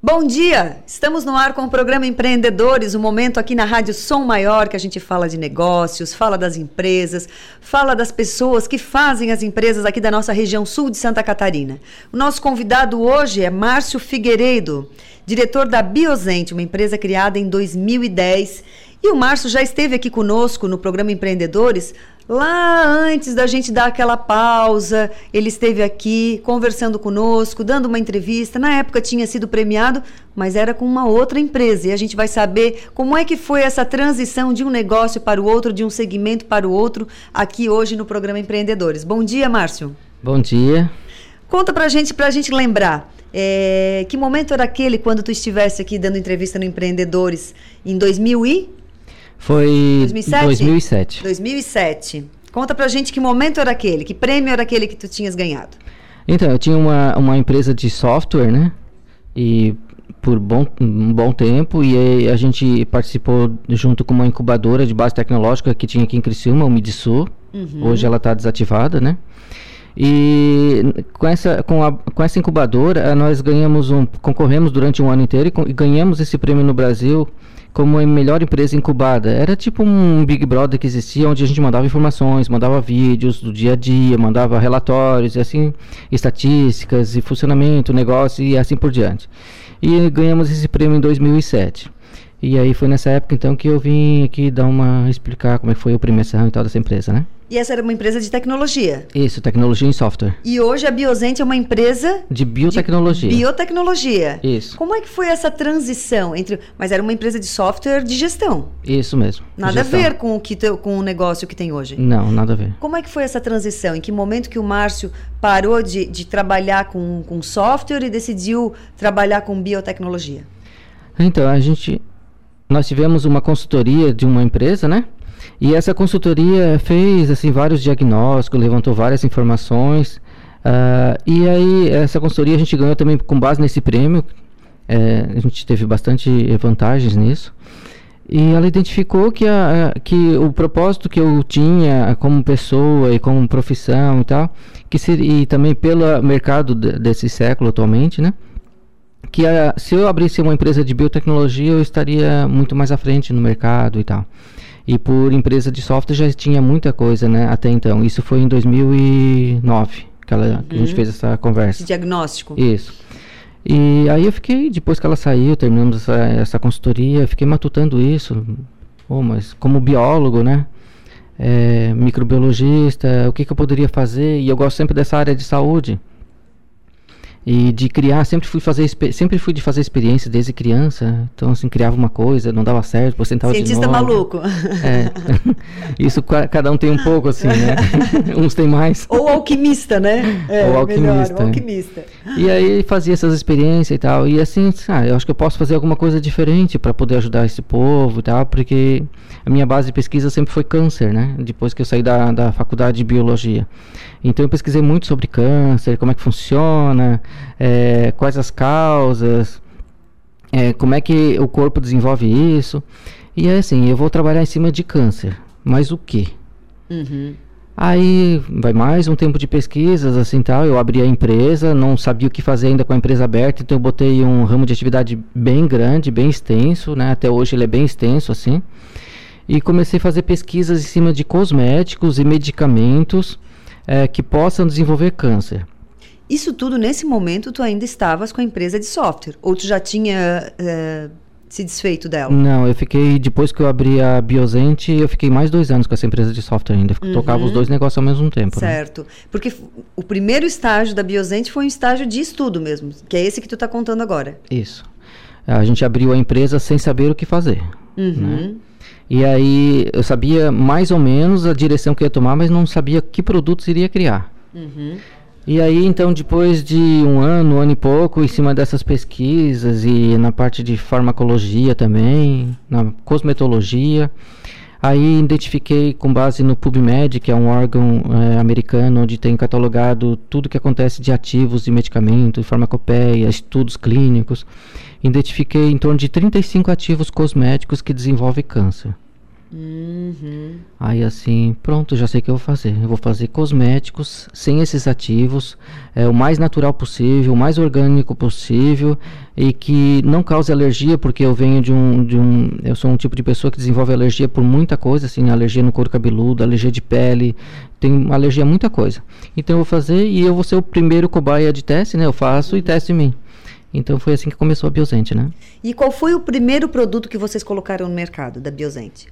Bom dia! Estamos no ar com o programa Empreendedores, um momento aqui na Rádio Som Maior que a gente fala de negócios, fala das empresas, fala das pessoas que fazem as empresas aqui da nossa região sul de Santa Catarina. O nosso convidado hoje é Márcio Figueiredo, diretor da Biosente, uma empresa criada em 2010. E o Márcio já esteve aqui conosco no programa Empreendedores, lá antes da gente dar aquela pausa. Ele esteve aqui conversando conosco, dando uma entrevista. Na época tinha sido premiado, mas era com uma outra empresa. E a gente vai saber como é que foi essa transição de um negócio para o outro, de um segmento para o outro, aqui hoje no programa Empreendedores. Bom dia, Márcio. Bom dia. Conta pra gente lembrar. Que momento era aquele quando tu estivesse aqui dando entrevista no Empreendedores em 2000 e... Foi 2007? 2007. Conta pra gente que momento era aquele, que prêmio era aquele que tu tinhas ganhado. Então, eu tinha uma empresa de software, né? E por um bom tempo, e aí a gente participou junto com uma incubadora de base tecnológica que tinha aqui em Criciúma, o Midsu. Hoje ela está desativada, né? E com essa incubadora, nós concorremos durante um ano inteiro e ganhamos esse prêmio no Brasil como a melhor empresa incubada. Era tipo um Big Brother que existia, onde a gente mandava informações, mandava vídeos do dia a dia, mandava relatórios, e assim, estatísticas e funcionamento, negócio e assim por diante. E ganhamos esse prêmio em 2007. E aí foi nessa época então que eu vim aqui explicar como é que foi a premiação e tal dessa empresa, né? E essa era uma empresa de tecnologia? Isso, tecnologia em software. E hoje a Biosente é uma empresa... De biotecnologia. Biotecnologia. Isso. Como é que foi essa transição entre... Mas era uma empresa de software de gestão. Isso mesmo. Nada a ver com o negócio que tem hoje. Não, nada a ver. Como é que foi essa transição? Em que momento que o Márcio parou de trabalhar com software e decidiu trabalhar com biotecnologia? Então, nós tivemos uma consultoria de uma empresa, né? E essa consultoria fez assim, vários diagnósticos, levantou várias informações. E aí, essa consultoria a gente ganhou também com base nesse prêmio. A gente teve bastante vantagens nisso. E ela identificou que o propósito que eu tinha como pessoa e como profissão e tal, e também pelo mercado desse século atualmente, né? Que se eu abrisse uma empresa de biotecnologia, eu estaria muito mais à frente no mercado e tal. E por empresa de software já tinha muita coisa, né, até então. Isso foi em 2009 que a gente fez essa conversa. Diagnóstico. Isso. E aí eu fiquei, depois que ela saiu, terminamos essa consultoria, eu fiquei matutando isso. Mas como biólogo, né, microbiologista, o que eu poderia fazer? E eu gosto sempre dessa área de saúde. E de criar, sempre fui de fazer experiência desde criança. Então, assim, criava uma coisa, não dava certo, depois tentava de novo. Cientista maluco. Isso cada um tem um pouco, assim, né? Uns tem mais. Ou alquimista, né? Ou alquimista. Melhor, alquimista. E aí fazia essas experiências e tal. E assim, eu acho que eu posso fazer alguma coisa diferente para poder ajudar esse povo e tal, porque a minha base de pesquisa sempre foi câncer, né? Depois que eu saí da faculdade de biologia. Então eu pesquisei muito sobre câncer, como é que funciona, quais as causas, como é que o corpo desenvolve isso. E é assim, eu vou trabalhar em cima de câncer, mas o quê? Aí vai mais um tempo de pesquisas, assim tal, eu abri a empresa, não sabia o que fazer ainda com a empresa aberta, então eu botei um ramo de atividade bem grande, bem extenso, né? Até hoje ele é bem extenso, assim. E comecei a fazer pesquisas em cima de cosméticos e medicamentos que possam desenvolver câncer. Isso tudo, nesse momento, tu ainda estavas com a empresa de software? Ou tu já tinha se desfeito dela? Não, eu fiquei, depois que eu abri a Biosente, eu fiquei mais 2 anos com essa empresa de software ainda. Tocava os dois negócios ao mesmo tempo. Certo. Né? Porque o primeiro estágio da Biosente foi um estágio de estudo mesmo, que é esse que tu está contando agora. Isso. A gente abriu a empresa sem saber o que fazer. Né? E aí eu sabia mais ou menos a direção que ia tomar, mas não sabia que produtos iria criar. E aí então depois de um ano e pouco, em cima dessas pesquisas e na parte de farmacologia também, na cosmetologia, aí identifiquei com base no PubMed, que é um órgão americano onde tem catalogado tudo que acontece de ativos de medicamentos, farmacopeia, estudos clínicos. Identifiquei em torno de 35 ativos cosméticos que desenvolvem câncer. Aí assim, pronto, já sei o que eu vou fazer. Eu vou fazer cosméticos sem esses ativos, o mais natural possível, o mais orgânico possível e que não cause alergia, porque eu venho eu sou um tipo de pessoa que desenvolve alergia por muita coisa, assim, alergia no couro cabeludo, alergia de pele, tenho alergia a muita coisa. Então eu vou fazer e eu vou ser o primeiro cobaia de teste, né? Eu faço e testo em mim. Então foi assim que começou a Biosente, né? E qual foi o primeiro produto que vocês colocaram no mercado da Biosente?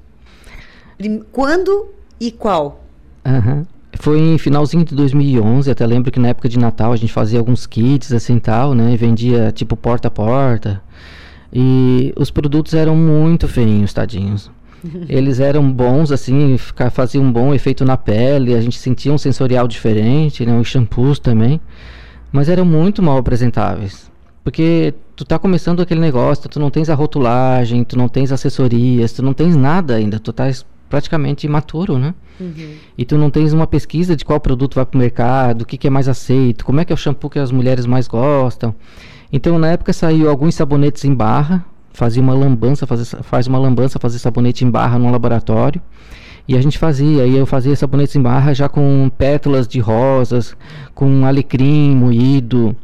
Quando e qual? Foi em finalzinho de 2011, até lembro que na época de Natal a gente fazia alguns kits assim tal, né? E vendia tipo porta a porta. E os produtos eram muito feinhos, tadinhos. Eles eram bons, assim, faziam um bom efeito na pele, a gente sentia um sensorial diferente, né? Os shampoos também. Mas eram muito mal apresentáveis. Porque tu tá começando aquele negócio, tu não tens a rotulagem, tu não tens assessorias, tu não tens nada ainda, tu tá praticamente imaturo, né? E tu não tens uma pesquisa de qual produto vai pro mercado, o que é mais aceito, como é que é o shampoo que as mulheres mais gostam. Então na época saiu alguns sabonetes em barra, faz uma lambança fazer sabonete em barra no laboratório. E a gente eu fazia sabonetes em barra já com pétalas de rosas, com alecrim moído,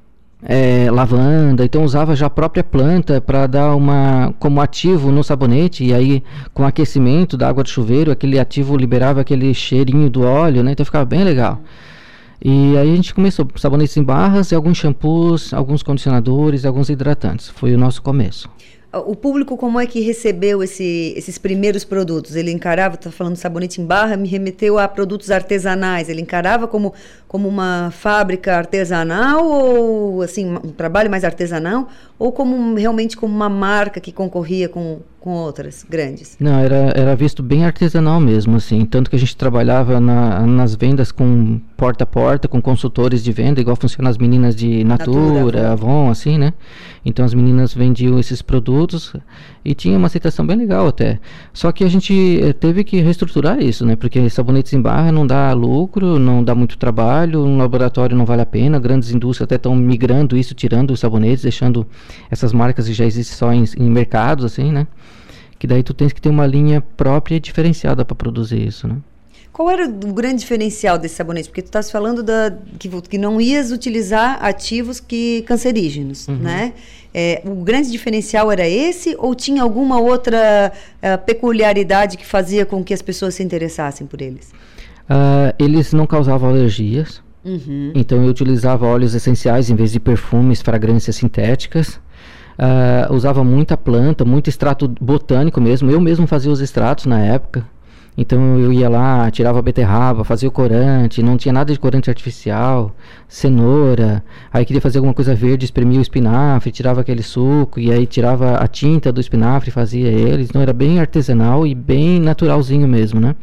lavanda, então usava já a própria planta para dar como ativo no sabonete, e aí com aquecimento da água do chuveiro, aquele ativo liberava aquele cheirinho do óleo, né? Então ficava bem legal. E aí a gente começou sabonetes em barras, e alguns shampoos, alguns condicionadores, alguns hidratantes, foi o nosso começo. O público como é que recebeu esses primeiros produtos? Ele encarava, tá falando sabonete em barra, me remeteu a produtos artesanais, ele encarava como uma fábrica artesanal ou assim, um trabalho mais artesanal, ou realmente como uma marca que concorria com outras grandes? Não, era visto bem artesanal mesmo, assim, tanto que a gente trabalhava nas vendas com porta a porta, com consultores de venda, igual funcionam as meninas de Natura, Avon, assim, né? Então as meninas vendiam esses produtos e tinha uma aceitação bem legal até. Só que a gente teve que reestruturar isso, né? Porque sabonetes em barra não dá lucro, não dá muito trabalho, um laboratório não vale a pena, grandes indústrias até estão migrando isso, tirando os sabonetes, deixando essas marcas que já existem só em mercados, assim, né? Que daí tu tens que ter uma linha própria e diferenciada para produzir isso, né? Qual era o grande diferencial desse sabonete? Porque tu estás falando que não ias utilizar ativos cancerígenos, né? O grande diferencial era esse ou tinha alguma outra peculiaridade que fazia com que as pessoas se interessassem por eles? Eles não causavam alergias, então eu utilizava óleos essenciais em vez de perfumes, fragrâncias sintéticas. Usava muita planta, muito extrato botânico mesmo. Eu mesmo fazia os extratos na época. Então eu ia lá, tirava a beterraba, fazia o corante, não tinha nada de corante artificial, cenoura. Aí queria fazer alguma coisa verde, espremia o espinafre, tirava aquele suco e aí tirava a tinta do espinafre e fazia eles. Então era bem artesanal e bem naturalzinho mesmo, né?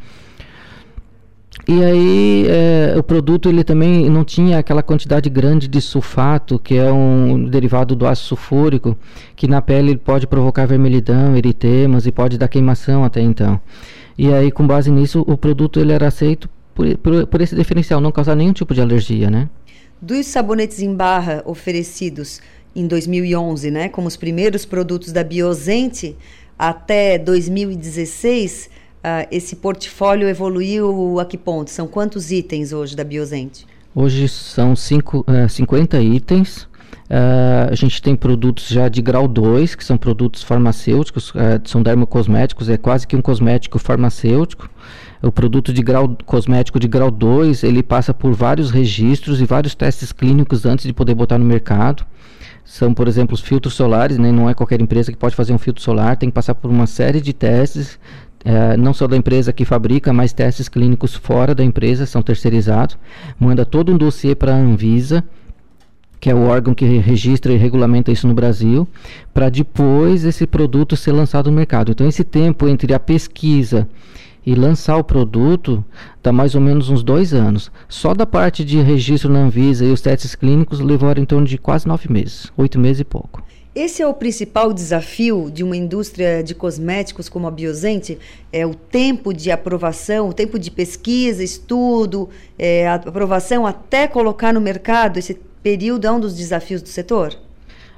E aí o produto ele também não tinha aquela quantidade grande de sulfato, que é um derivado do ácido sulfúrico, que na pele ele pode provocar vermelhidão, eritemas e pode dar queimação até então. E aí com base nisso o produto ele era aceito por esse diferencial, não causar nenhum tipo de alergia, né? Dos sabonetes em barra oferecidos em 2011, né, como os primeiros produtos da Biosente, até 2016... esse portfólio evoluiu a que ponto? São quantos itens hoje da Biosente? Hoje são 50 itens. A gente tem produtos já de grau 2, que são produtos farmacêuticos, são dermocosméticos, é quase que um cosmético farmacêutico. O produto cosmético de grau 2, ele passa por vários registros e vários testes clínicos antes de poder botar no mercado. São, por exemplo, os filtros solares, né? Não é qualquer empresa que pode fazer um filtro solar, tem que passar por uma série de testes, não só da empresa que fabrica, mas testes clínicos fora da empresa, são terceirizados. Manda todo um dossiê para a Anvisa, que é o órgão que registra e regulamenta isso no Brasil, para depois esse produto ser lançado no mercado. Então esse tempo entre a pesquisa e lançar o produto dá mais ou menos uns 2 anos. Só da parte de registro na Anvisa e os testes clínicos levaram em torno de quase 9 meses, 8 meses e pouco. Esse é o principal desafio de uma indústria de cosméticos como a Biosente, o tempo de aprovação, o tempo de pesquisa, estudo, a aprovação até colocar no mercado. Esse período é um dos desafios do setor?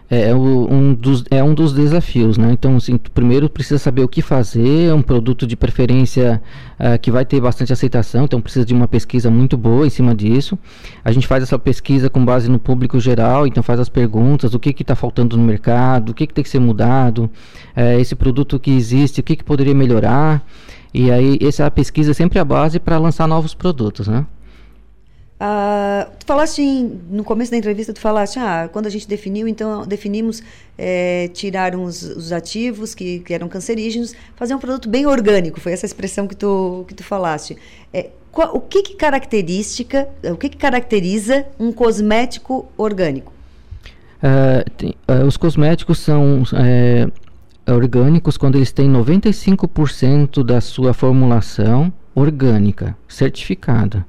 É um dos desafios, né? Então, assim, primeiro precisa saber o que fazer, é um produto de preferência que vai ter bastante aceitação, então precisa de uma pesquisa muito boa em cima disso. A gente faz essa pesquisa com base no público geral, então faz as perguntas, o que está faltando no mercado, o que tem que ser mudado, esse produto que existe, o que poderia melhorar, e aí essa pesquisa é sempre a base para lançar novos produtos, né? Tu falaste no começo da entrevista, tu falaste, quando a gente definiu, então definimos tirar os ativos que eram cancerígenos, fazer um produto bem orgânico, foi essa expressão que tu falaste. O que caracteriza um cosmético orgânico? Os cosméticos são orgânicos quando eles têm 95% da sua formulação orgânica, certificada.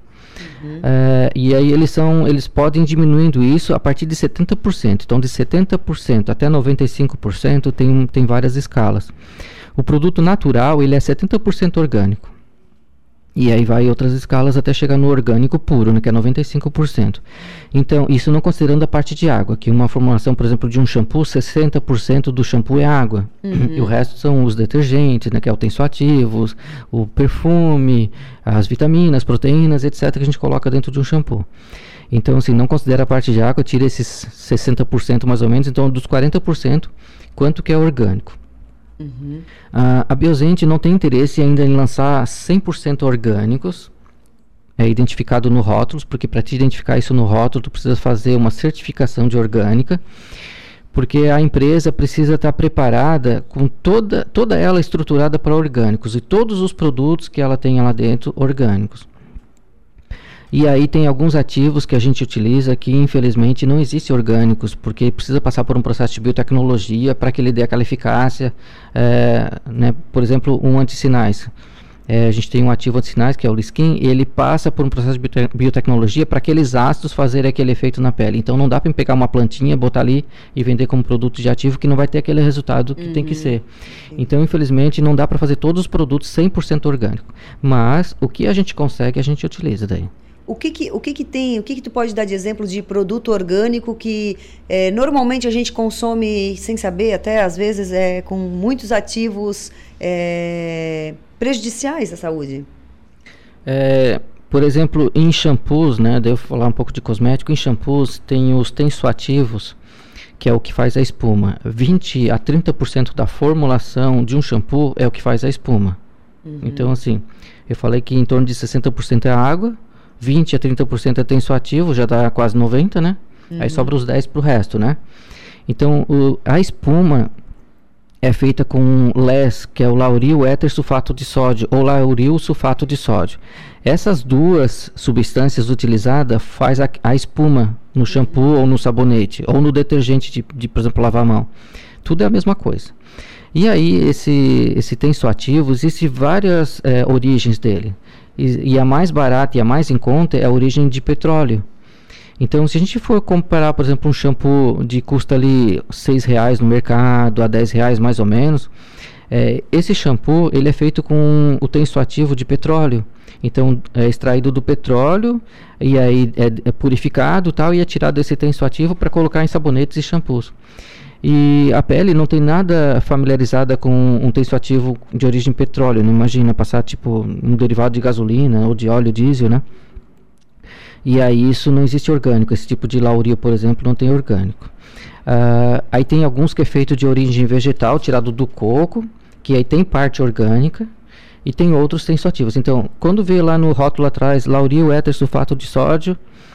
E aí eles podem diminuindo isso a partir de 70%. Então, de 70% até 95% tem várias escalas. O produto natural, ele é 70% orgânico. E aí vai outras escalas até chegar no orgânico puro, né, que é 95%. Então, isso não considerando a parte de água, que uma formulação, por exemplo, de um shampoo, 60% do shampoo é água. E o resto são os detergentes, né, que é o tensoativos, o perfume, as vitaminas, proteínas, etc., que a gente coloca dentro de um shampoo. Então, assim, não considera a parte de água, tira esses 60% mais ou menos, então dos 40%, quanto que é orgânico? A Biosente não tem interesse ainda em lançar 100% orgânicos, identificado no rótulo, porque para te identificar isso no rótulo, tu precisa fazer uma certificação de orgânica, porque a empresa precisa estar preparada com toda ela estruturada para orgânicos, e todos os produtos que ela tem lá dentro orgânicos. E aí tem alguns ativos que a gente utiliza que infelizmente não existem orgânicos, porque precisa passar por um processo de biotecnologia para que ele dê aquela eficácia, né? Por exemplo, um antissinais. A gente tem um ativo antissinais que é o Liskin, e ele passa por um processo de biotecnologia para aqueles ácidos fazerem aquele efeito na pele. Então não dá para pegar uma plantinha, botar ali e vender como produto de ativo que não vai ter aquele resultado que tem que ser. Então infelizmente não dá para fazer todos os produtos 100% orgânico. Mas o que a gente consegue, a gente utiliza daí. O que tu pode dar de exemplo de produto orgânico que normalmente a gente consome sem saber, até às vezes com muitos ativos prejudiciais à saúde? Por exemplo, em shampoos, né, devo falar um pouco de cosmético, em shampoos tem os tensoativos, que é o que faz a espuma. 20 a 30% da formulação de um shampoo é o que faz a espuma. Então, assim, eu falei que em torno de 60% é água, 20 a 30% é tensoativo, já dá quase 90%, né? Aí sobra os 10% para o resto, né? Então, a espuma é feita com LES, que é o lauril éter sulfato de sódio, ou lauril sulfato de sódio. Essas duas substâncias utilizadas faz a espuma no shampoo ou no sabonete, ou no detergente de por exemplo, lavar a mão. Tudo é a mesma coisa. E aí, esse tensoativo, existem várias origens dele. E a mais barata e a mais em conta é a origem de petróleo. Então, se a gente for comparar, por exemplo, um shampoo de custa ali R$6 no mercado, a R$10 mais ou menos, esse shampoo ele é feito com o tensoativo de petróleo. Então, é extraído do petróleo e aí é purificado tal, e é tirado esse tensoativo para colocar em sabonetes e shampoos. E a pele não tem nada familiarizada com um tensoativo de origem petróleo. Não imagina passar tipo um derivado de gasolina ou de óleo diesel, né? E aí isso não existe orgânico. Esse tipo de lauril, por exemplo, não tem orgânico. Aí tem alguns que é feito de origem vegetal, tirado do coco, que aí tem parte orgânica, e tem outros tensoativos. Então, quando vê lá no rótulo atrás, lauril éter sulfato de sódio,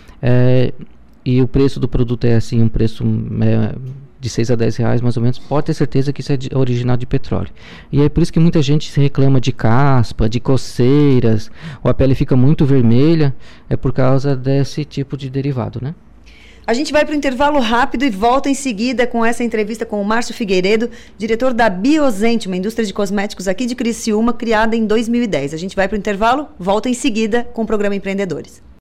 e o preço do produto é assim, um preço de 6 a 10 reais mais ou menos, pode ter certeza que isso é original de petróleo. E é por isso que muita gente se reclama de caspa, de coceiras, ou a pele fica muito vermelha, é por causa desse tipo de derivado, né? A gente vai para o intervalo rápido e volta em seguida com essa entrevista com o Márcio Figueiredo, diretor da Biosente, uma indústria de cosméticos aqui de Criciúma, criada em 2010. A gente vai para o intervalo, volta em seguida com o programa Empreendedores.